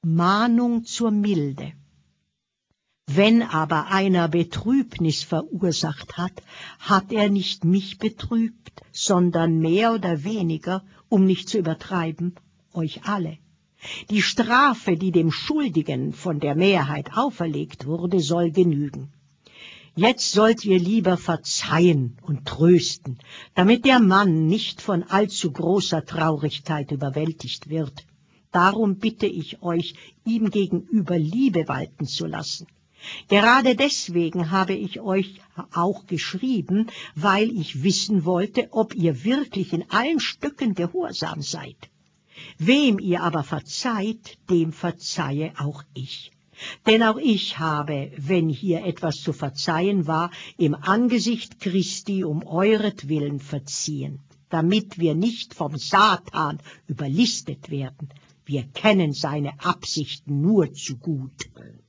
Mahnung zur Milde. Wenn aber einer Betrübnis verursacht hat, hat er nicht mich betrübt, sondern mehr oder weniger, um nicht zu übertreiben, euch alle. Die Strafe, die dem Schuldigen von der Mehrheit auferlegt wurde, soll genügen. Jetzt sollt ihr lieber verzeihen und trösten, damit der Mann nicht von allzu großer Traurigkeit überwältigt wird. Darum bitte ich euch, ihm gegenüber Liebe walten zu lassen. Gerade deswegen habe ich euch auch geschrieben, weil ich wissen wollte, ob ihr wirklich in allen Stücken gehorsam seid. Wem ihr aber verzeiht, dem verzeihe auch ich. Denn auch ich habe, wenn hier etwas zu verzeihen war, im Angesicht Christi um euretwillen verziehen, damit wir nicht vom Satan überlistet werden. Wir kennen seine Absichten nur zu gut.